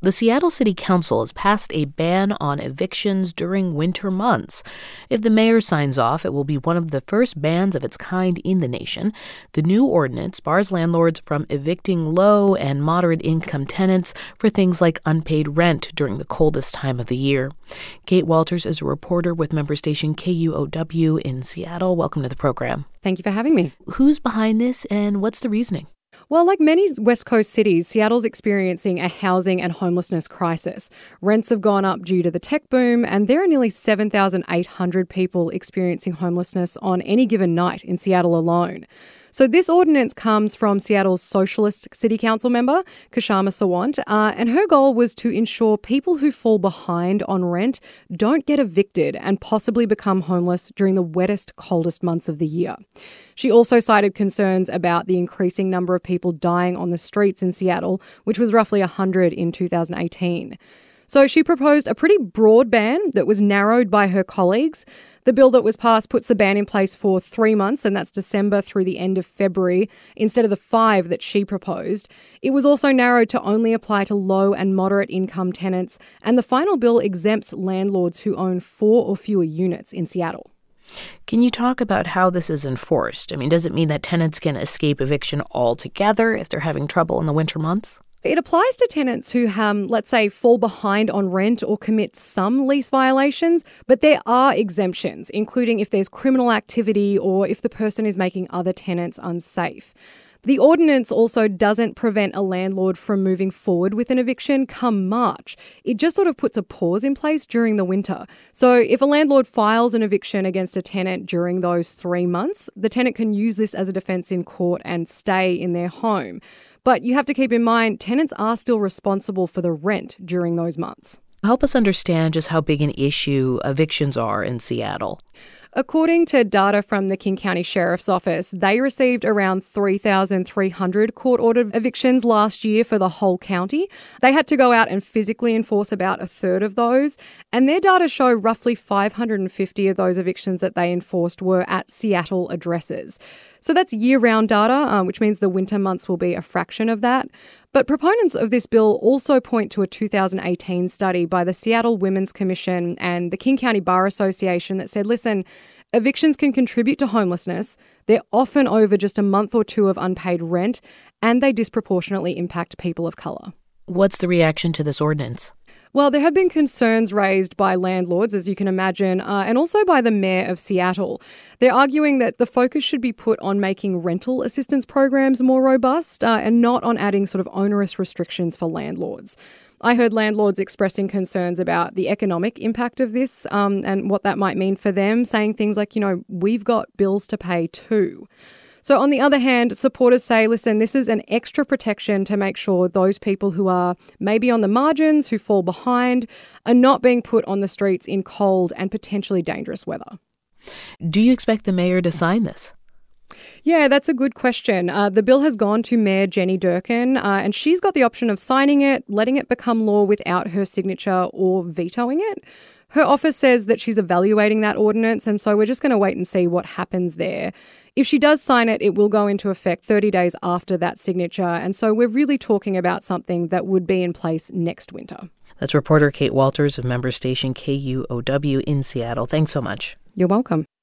The Seattle City Council has passed a ban on evictions during winter months. If the mayor signs off, it will be one of the first bans of its kind in the nation. The new ordinance bars landlords from evicting low and moderate income tenants for things like unpaid rent during the coldest time of the year. Kate Walters is a reporter with member station KUOW in Seattle. Welcome to the program. Thank you for having me. Who's behind this and what's the reasoning? Well, like many West Coast cities, Seattle's experiencing a housing and homelessness crisis. Rents have gone up due to the tech boom, and there are nearly 7,800 people experiencing homelessness on any given night in Seattle alone. So this ordinance comes from Seattle's Socialist City Council member, Kshama Sawant, and her goal was to ensure people who fall behind on rent don't get evicted and possibly become homeless during the wettest, coldest months of the year. She also cited concerns about the increasing number of people dying on the streets in Seattle, which was roughly 100 in 2018. So she proposed a pretty broad ban that was narrowed by her colleagues. The bill that was passed puts the ban in place for 3 months, and that's December through the end of February, instead of the 5 that she proposed. It was also narrowed to only apply to low and moderate income tenants, and the final bill exempts landlords who own 4 or fewer units in Seattle. Can you talk about how this is enforced? I mean, does it mean that tenants can escape eviction altogether if they're having trouble in the winter months? It applies to tenants who, let's say, fall behind on rent or commit some lease violations, but there are exemptions, including if there's criminal activity or if the person is making other tenants unsafe. The ordinance also doesn't prevent a landlord from moving forward with an eviction come March. It just sort of puts a pause in place during the winter. So if a landlord files an eviction against a tenant during those 3 months, the tenant can use this as a defence in court and stay in their home. But you have to keep in mind, tenants are still responsible for the rent during those months. Help us understand just how big an issue evictions are in Seattle. According to data from the King County Sheriff's Office, they received around 3,300 court-ordered evictions last year for the whole county. They had to go out and physically enforce about a third of those, and their data show roughly 550 of those evictions that they enforced were at Seattle addresses. So that's year-round data, which means the winter months will be a fraction of that. But proponents of this bill also point to a 2018 study by the Seattle Women's Commission and the King County Bar Association that said, listen, evictions can contribute to homelessness. They're often over just a month or two of unpaid rent, and they disproportionately impact people of colour. What's the reaction to this ordinance? Well, there have been concerns raised by landlords, as you can imagine, and also by the mayor of Seattle. They're arguing that the focus should be put on making rental assistance programs more robust and not on adding sort of onerous restrictions for landlords. I heard landlords expressing concerns about the economic impact of this and what that might mean for them, saying things like, we've got bills to pay too. So on the other hand, supporters say, listen, this is an extra protection to make sure those people who are maybe on the margins, who fall behind, are not being put on the streets in cold and potentially dangerous weather. Do you expect the mayor to sign this? Yeah, that's a good question. The bill has gone to Mayor Jenny Durkan, and she's got the option of signing it, letting it become law without her signature, or vetoing it. Her office says that she's evaluating that ordinance, and so we're just going to wait and see what happens there. If she does sign it, it will go into effect 30 days after that signature, and so we're really talking about something that would be in place next winter. That's reporter Kate Walters of member station KUOW in Seattle. Thanks so much. You're welcome.